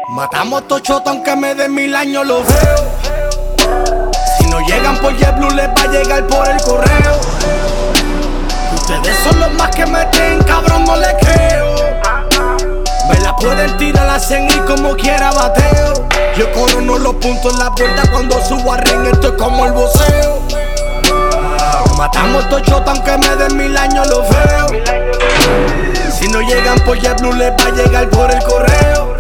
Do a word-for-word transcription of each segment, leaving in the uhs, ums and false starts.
Matamos tochoto aunque me den mil años, lo veo. Si no llegan por JetBlue les va a llegar por el correo. Ustedes son los más que meten, cabrón, no les creo. Me la pueden tirar a cien y como quiera bateo. Yo corono los puntos en la puerta cuando subo a ring, esto es como el voceo. Matamos tochoto aunque me den mil años, lo veo. Si no llegan por JetBlue les va a llegar por el correo.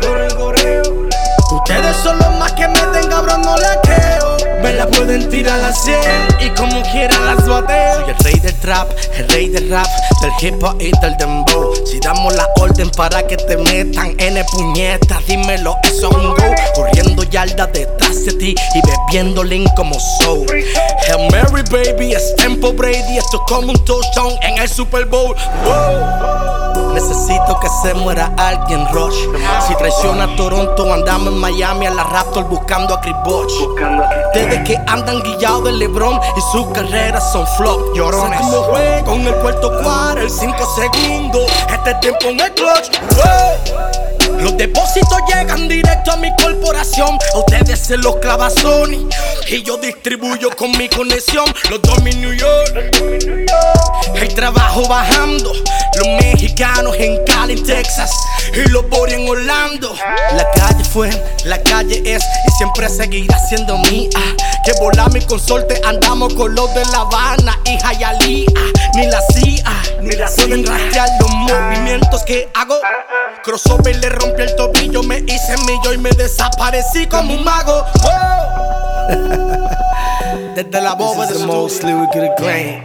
Ustedes son los más que meten, cabrón, no les creo. Me la pueden tirar a cien y como quiera las bateo. Soy el rey del trap, el rey del rap, del hip hop y del dembow. Si damos la orden para que te metan N puñetas, dímelo, eso es un go. Corriendo yardas detrás de ti y bebiendo lean como soul. Hail Mary baby, es tempo Brady, esto es como un touchdown en el Super Bowl. Wow. Necesito que se muera alguien, Rush. Si traiciona a Toronto, andamos en Miami a la Raptor buscando a Chris Bosh. Desde que andan guillados de LeBron y sus carreras son flop, llorones. Como juego en el cuarto cuadro, el cinco segundos, este tiempo en el clutch. Wow. Los depósitos llegan directo a mi corporación. A ustedes se los clava Sony y yo distribuyo con mi conexión. Los dos en New York, el trabajo bajando. Los mexicanos en Cali, Texas, y los Bori en Orlando. La calle fue, la calle es y siempre seguirá siendo mía. Que volar mi consorte, andamos con los de La Habana y Hialeah. Ni la C I A, ni la pueden rastrear los movimientos que hago. Crossover le rompí el tobillo, me hice millo y me desaparecí como un mago. Oh. Desde la boba de estudio.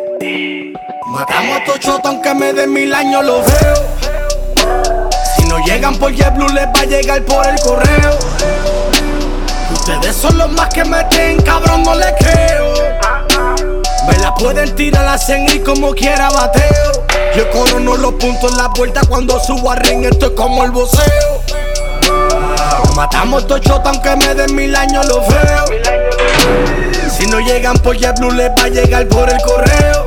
Matamos a tochoto aunque me den mil años, lo veo. Si no llegan por JetBlue les va a llegar por el correo. Ustedes son los más que meten, cabrón, no les creo. Me la pueden tirar a cien y como quiera bateo. Yo corono los puntos en la puerta cuando subo a ring, esto es como el voceo. Matamos tochoto aunque me den mil años, lo veo. Si no llegan por JetBlue les va a llegar por el correo.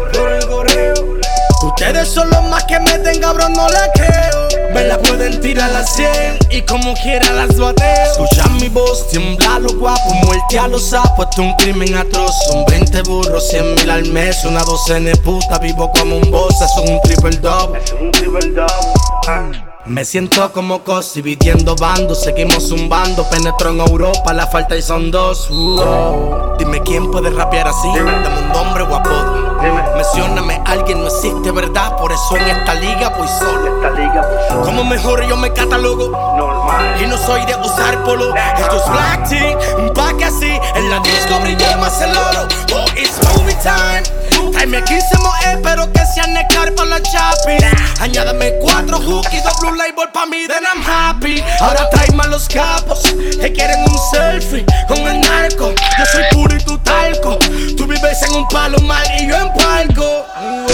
Ustedes son los más que meten, cabrón, no les creo. Me la pueden tirar a cien y como quiera las bateo. Escuchan mi voz, tiembla lo guapo, muerte a los sapos, esto es un crimen atroz. Son veinte burros, cien mil al mes, una docena de puta, vivo como un boss, eso es un triple double. Eso es un triple double. Ah. Me siento como Cossi pidiendo bandos, seguimos zumbando, penetro en Europa, la falta y son dos. Uh, dime quién puede rapear así, dame un nombre o apodo. Mencióname a alguien, no existe verdad, por eso en esta liga voy solo. Como mejor yo me catalogo, normal, y no soy de usar polo. Esto es Black Tea, un pack así, en la disco brilla más el oro. Oh, it's movie time. Tráeme quince moe, pero que sean necar para los chapis. Añádame cuatro hookies, dos blue label pa' mí, then I'm happy. Ahora tráeme a los capos que quieren un selfie con el narco. Yo soy puro y tú talco. Tú vives en un palo mal y yo en palco.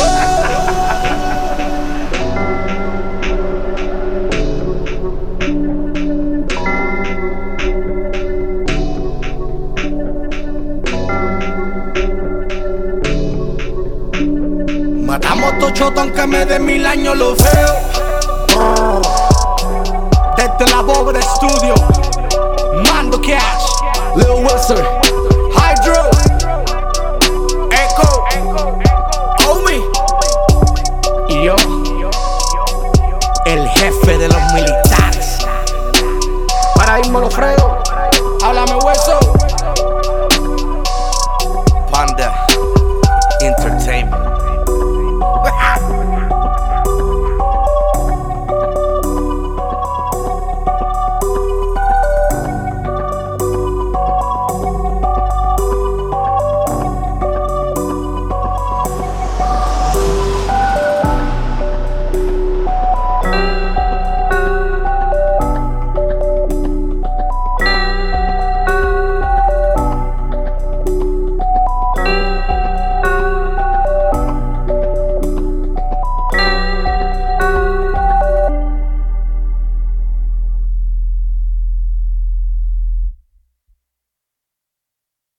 Matamos tochoto aunque me den mil años, lo veo. Desde la boba de estudio, Mando Cash, Lil Wilson, Hydro, Echo, Omi y yo, el jefe de los militares. Para irme lo frego, háblame hueso.